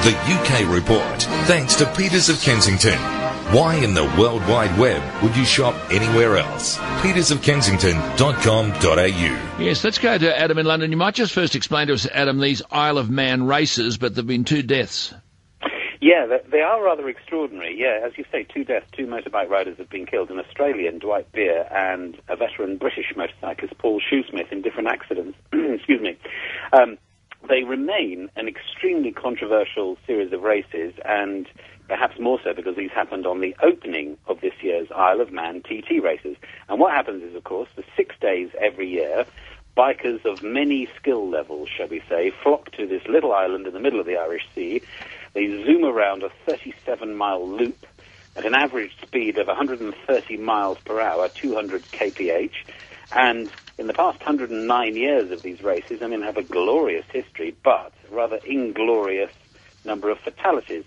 The UK Report, thanks to Peters of Kensington. Why in the World Wide Web would you shop anywhere else? petersofkensington.com.au. Yes, let's go to Adam in London. You might just first explain to us, Adam, these Isle of Man races, but there have been 2 deaths. Yeah, they are rather extraordinary. Yeah, as you say, 2 deaths, 2 motorbike riders have been killed, an Australian, Dwight Beer, and a veteran British motorcyclist, Paul Shoesmith, in different accidents. Excuse me. They remain an extremely controversial series of races, and perhaps more so because these happened on the opening of this year's Isle of Man TT races. And what happens is, of course, for 6 days every year, bikers of many skill levels, shall we say, flock to this little island in the middle of the Irish Sea. They zoom around a 37-mile loop at an average speed of 130 miles per hour, 200 kph, and in the past 109 years of these races, I mean, have a glorious history, but a rather inglorious number of fatalities.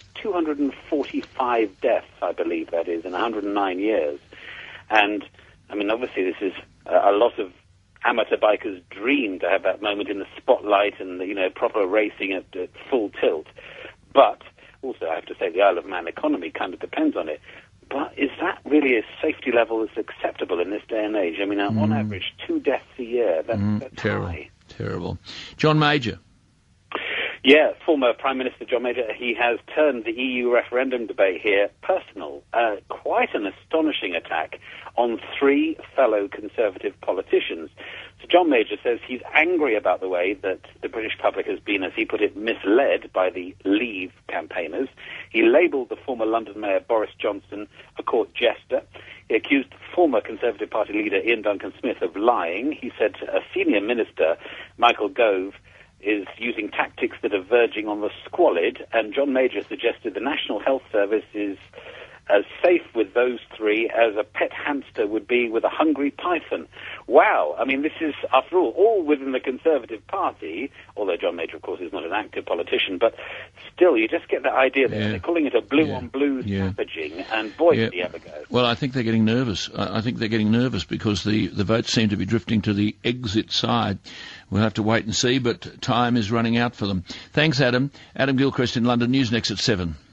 245 deaths, I believe that is, in 109 years. And, I mean, obviously this is a lot of amateur bikers' dream to have that moment in the spotlight and, you know, proper racing at full tilt. But also, I have to say, the Isle of Man economy kind of depends on it. But is that really a safety level that's acceptable in this day and age? I mean, on average, 2 deaths a year. That's terrible, high. Terrible. John Major. Yeah, former Prime Minister John Major, he has turned the EU referendum debate here personal. Quite an astonishing attack on 3 fellow Conservative politicians. So John Major says he's angry about the way that the British public has been, as he put it, misled by the Leave campaigners. He labelled the former London Mayor Boris Johnson a court jester. He accused former Conservative Party leader Ian Duncan Smith of lying. He said a senior minister, Michael Gove, is using tactics that are verging on the squalid, and John Major suggested the National Health Service is as safe with those 3 as a pet hamster would be with a hungry python. Wow. I mean, this is, after all within the Conservative Party, although John Major, of course, is not an active politician, but still, you just get the idea that they're calling it a blue-on-blue savaging, and boy, did he ever go. Well, I think they're getting nervous. I think they're getting nervous because the votes seem to be drifting to the exit side. We'll have to wait and see, but time is running out for them. Thanks, Adam. Adam Gilchrist in London. News next at 7.